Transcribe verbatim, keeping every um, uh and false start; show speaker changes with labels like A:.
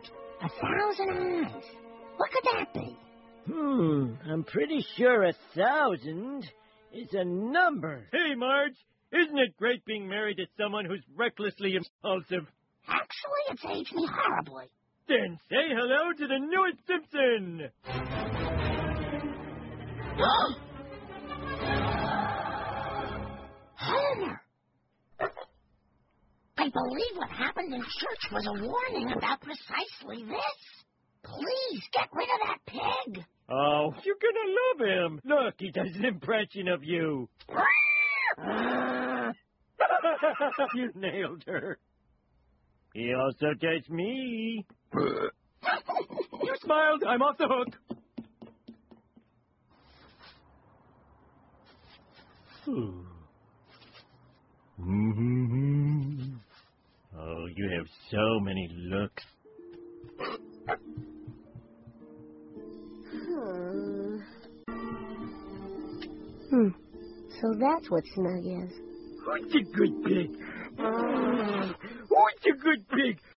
A: A thousand eyes. What could that be?
B: Hmm, I'm pretty sure a thousand is a number.
C: Hey, Marge, isn't it great being married to someone who's recklessly impulsive?
A: Actually, it's aged me horribly.
C: Then say hello to the newest Simpson!
A: Homer! I believe what happened in church was a warning about precisely this. Please, get rid of that pig.
C: Oh, you're gonna love him. Look, he does an impression of you. You nailed her. He also does me. You smiled. I'm off the hook. Mm-hmm. Oh, you have so many looks.
A: Hmm. Hmm. So that's what Snug is.
C: Who's a good pig? Who's a good pig?